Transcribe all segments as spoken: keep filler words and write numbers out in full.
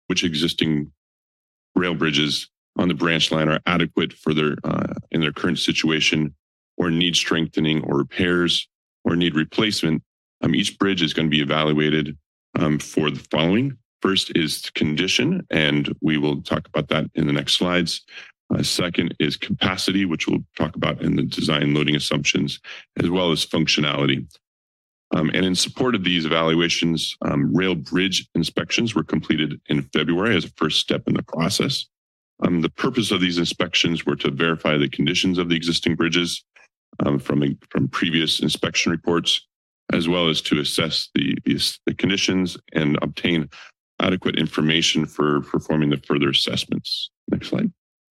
which existing rail bridges on the branch line are adequate for their uh, in their current situation, or need strengthening or repairs, or need replacement. Um, each bridge is going to be evaluated um, for the following. First is condition, and we will talk about that in the next slides. Uh, second is capacity, which we'll talk about in the design loading assumptions, as well as functionality. Um, and in support of these evaluations, um, rail bridge inspections were completed in February as a first step in the process. Um, the purpose of these inspections were to verify the conditions of the existing bridges um, from, from previous inspection reports, as well as to assess the, the, the conditions and obtain adequate information for performing the further assessments. Next slide.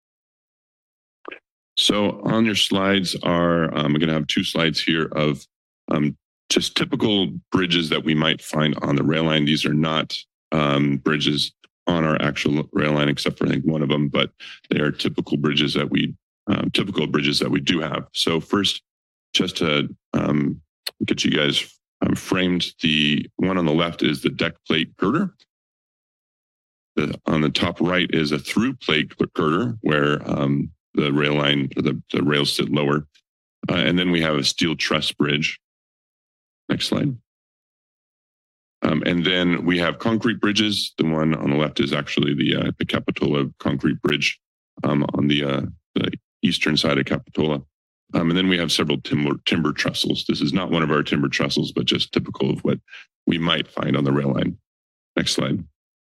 So on your slides are, um, I'm going to have two slides here of um, just typical bridges that we might find on the rail line. These are not um, bridges on our actual rail line, except for I think one of them, but they are typical bridges that we, um, typical bridges that we do have. So first, just to um, get you guys um, framed, the one on the left is the deck plate girder. The, on the top right is a through plate girder where um, the rail line, or the, the rails sit lower. Uh, and then we have a steel truss bridge. Next slide. Um, and then we have concrete bridges. The one on the left is actually the uh, the Capitola concrete bridge um, on the, uh, the eastern side of Capitola. Um, and then we have several timber, timber trestles. This is not one of our timber trestles, but just typical of what we might find on the rail line. Next slide.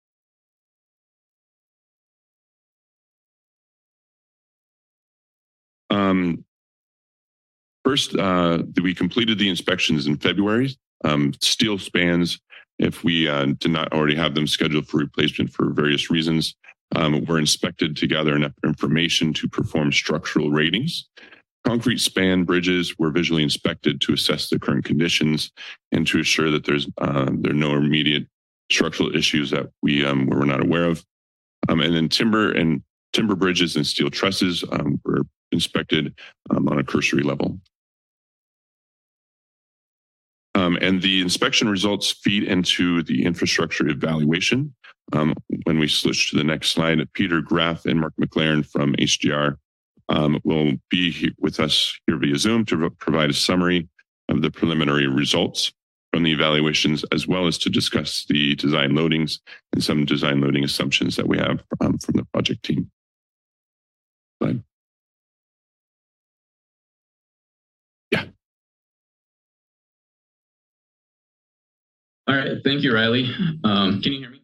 Um, first, uh, we completed the inspections in February. Um, steel spans, if we uh, did not already have them scheduled for replacement for various reasons, um, were inspected to gather enough information to perform structural ratings. Concrete span bridges were visually inspected to assess the current conditions and to assure that there's uh, there are no immediate structural issues that we um, were not aware of. Um, and then timber and timber bridges and steel trusses um, were inspected um, on a cursory level. Um, and the inspection results feed into the infrastructure evaluation. Um, when we switch to the next slide, Peter Graff and Mark McLaren from H D R um, will be with us here via Zoom to provide a summary of the preliminary results from the evaluations, as well as to discuss the design loadings and some design loading assumptions that we have um, from the project team. Slide. Yeah. All right, thank you, Riley. Um, can you hear me?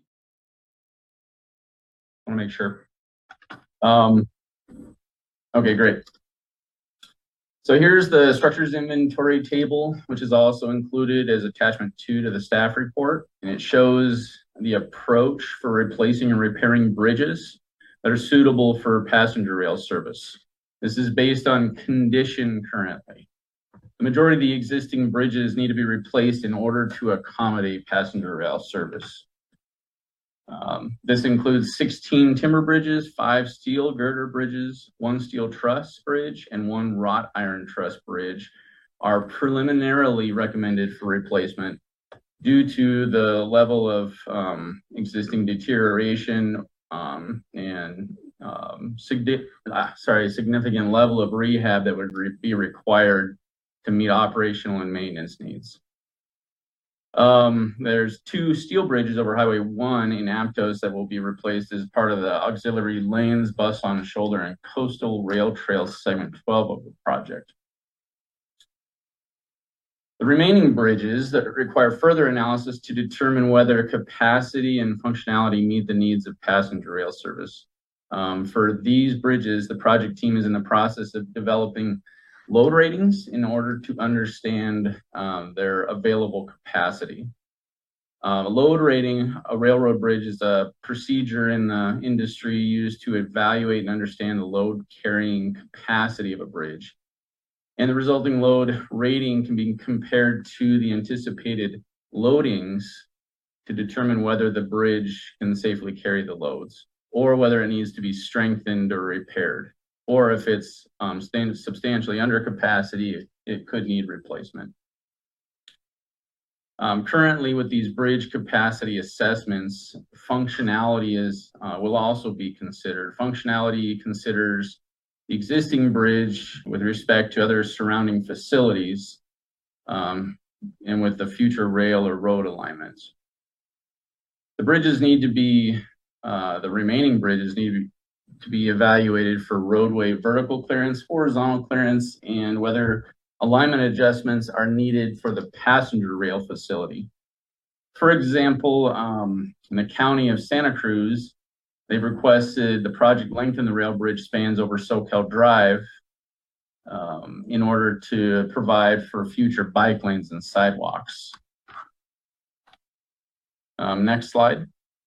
I want to make sure. Um, okay, great. So here's the structures inventory table, which is also included as attachment two to the staff report. And it shows the approach for replacing and repairing bridges that are suitable for passenger rail service. This is based on condition currently. The majority of the existing bridges need to be replaced in order to accommodate passenger rail service. Um, this includes sixteen timber bridges, five steel girder bridges, one steel truss bridge, and one wrought iron truss bridge are preliminarily recommended for replacement due to the level of um, existing deterioration um, and um, significant, ah, sorry, significant level of rehab that would re be required to meet operational and maintenance needs. Um, there's two steel bridges over Highway one in Aptos that will be replaced as part of the auxiliary lanes, bus on shoulder, and coastal rail trail segment twelve of the project. The remaining bridges that require further analysis to determine whether capacity and functionality meet the needs of passenger rail service. Um, for these bridges, the project team is in the process of developing load ratings in order to understand um, their available capacity. Uh, load rating a railroad bridge is a procedure in the industry used to evaluate and understand the load carrying capacity of a bridge. And the resulting load rating can be compared to the anticipated loadings to determine whether the bridge can safely carry the loads, or whether it needs to be strengthened or repaired, or if it's um, substantially under capacity, it could need replacement. Um, currently, with these bridge capacity assessments, functionality is uh, will also be considered. Functionality considers the existing bridge with respect to other surrounding facilities, um, and with the future rail or road alignments. The bridges need to be, uh, the remaining bridges need to be, to be evaluated for roadway vertical clearance, horizontal clearance, and whether alignment adjustments are needed for the passenger rail facility. For example, um, in the county of Santa Cruz, they've requested the project lengthen the rail bridge spans over Soquel Drive um, in order to provide for future bike lanes and sidewalks. Um, next slide.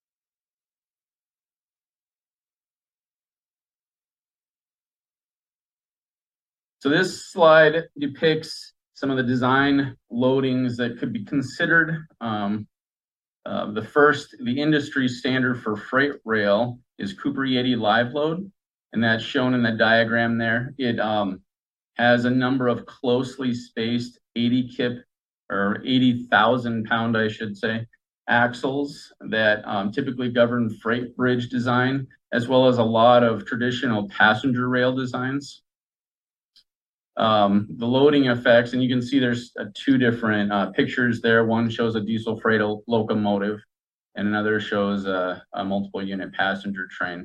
So this slide depicts some of the design loadings that could be considered. Um, uh, the first, the industry standard for freight rail is Cooper Yeti live load, and that's shown in the diagram there. It um, has a number of closely spaced eighty kip or eighty thousand pound, I should say, axles that um, typically govern freight bridge design, as well as a lot of traditional passenger rail designs. Um, the loading effects, and you can see there's uh, two different uh, pictures there. One shows a diesel freight locomotive, and another shows a, a multiple unit passenger train.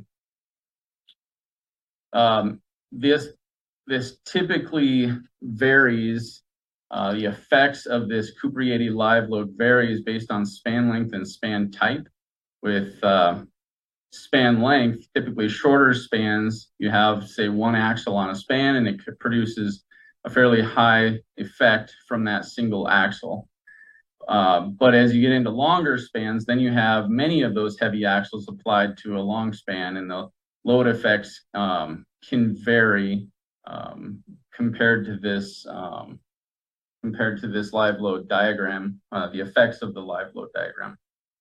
Um, this, this typically varies. Uh, the effects of this Cooper Yeti live load varies based on span length and span type. With uh, span length, typically shorter spans, you have, say, one axle on a span, and it produces a fairly high effect from that single axle. Uh, but as you get into longer spans, then you have many of those heavy axles applied to a long span, and the load effects um, can vary um, compared to this um, compared to this live load diagram, uh, the effects of the live load diagram.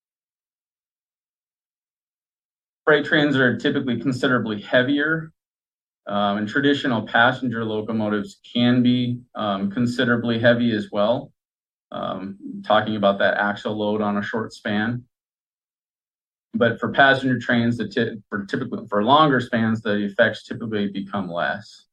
Freight trains are typically considerably heavier, um, and traditional passenger locomotives can be um, considerably heavy as well, um, talking about that axle load on a short span. But for passenger trains, the t for typically for longer spans, the effects typically become less.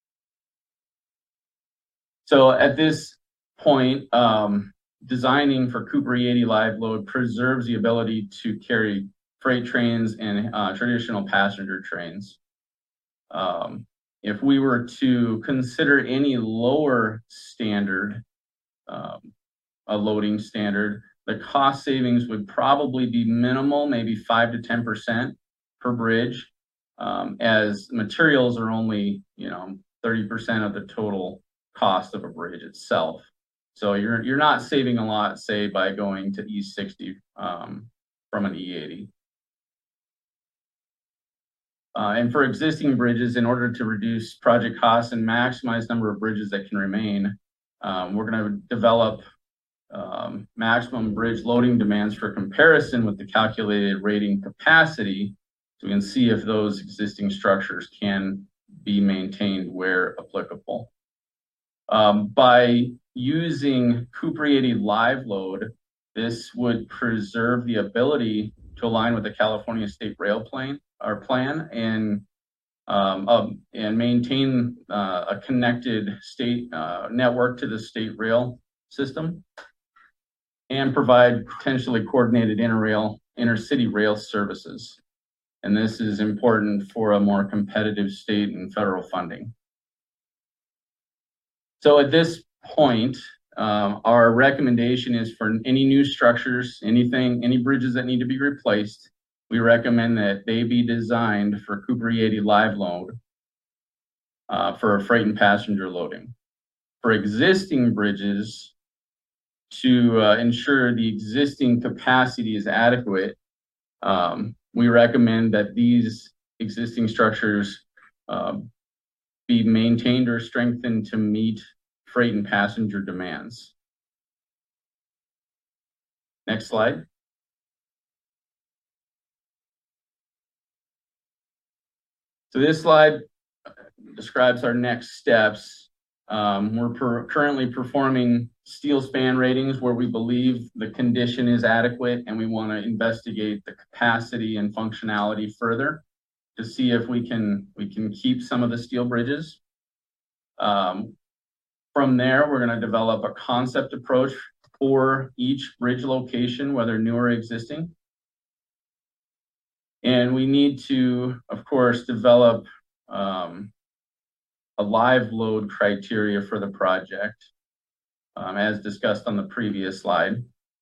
So at this point, um, designing for Cooper Yeti live load preserves the ability to carry freight trains and uh, traditional passenger trains. Um, if we were to consider any lower standard, um, a loading standard, the cost savings would probably be minimal, maybe five to ten percent per bridge, um, as materials are only, you know, thirty percent of the total cost of a bridge itself. So you're you're not saving a lot, say, by going to E sixty um, from an E eighty. Uh, and for existing bridges, in order to reduce project costs and maximize number of bridges that can remain, um, we're going to develop um, maximum bridge loading demands for comparison with the calculated rating capacity, so we can see if those existing structures can be maintained where applicable. Um, by using Cooper Yeti live load, this would preserve the ability to align with the California State Rail Plan, our plan, and um, um, and maintain uh, a connected state uh, network to the state rail system, and provide potentially coordinated interrail, intercity rail services. And this is important for a more competitive state and federal funding. So at this point, um, our recommendation is for any new structures, anything, any bridges that need to be replaced, we recommend that they be designed for Cooper Yeti live load uh, for freight and passenger loading. For existing bridges, to uh, ensure the existing capacity is adequate, um, we recommend that these existing structures uh, be maintained or strengthened to meet freight and passenger demands. Next slide. So this slide describes our next steps. Um, we're per currently performing steel span ratings where we believe the condition is adequate, and we want to investigate the capacity and functionality further to see if we can we can keep some of the steel bridges. Um, from there, we're going to develop a concept approach for each bridge location, whether new or existing. And we need to, of course, develop um, a live load criteria for the project, um, as discussed on the previous slide.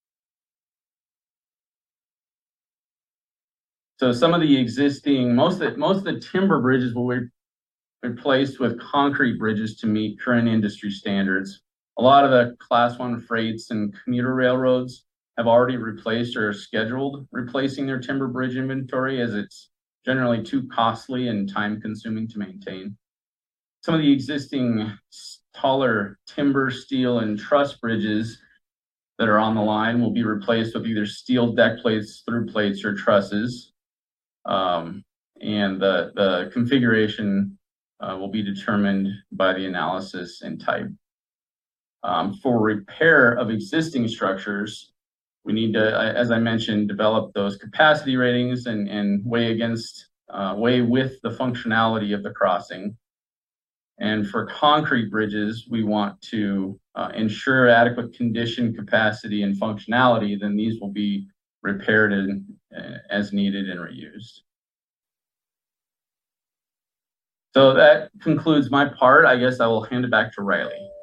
So some of the existing, most of the, most of the timber bridges will be replaced with concrete bridges to meet current industry standards. A lot of the class one freights and commuter railroads have already replaced or are scheduled replacing their timber bridge inventory, as it's generally too costly and time consuming to maintain. Some of the existing taller timber, steel, and truss bridges that are on the line will be replaced with either steel deck plates, through plates, or trusses. Um, and the, the configuration uh, will be determined by the analysis and type. Um, for repair of existing structures, we need to, as I mentioned, develop those capacity ratings and, and weigh against, uh, weigh with the functionality of the crossing. And for concrete bridges, we want to uh, ensure adequate condition, capacity, and functionality. Then these will be repaired and, uh, as needed and reused. So that concludes my part. I guess I will hand it back to Riley.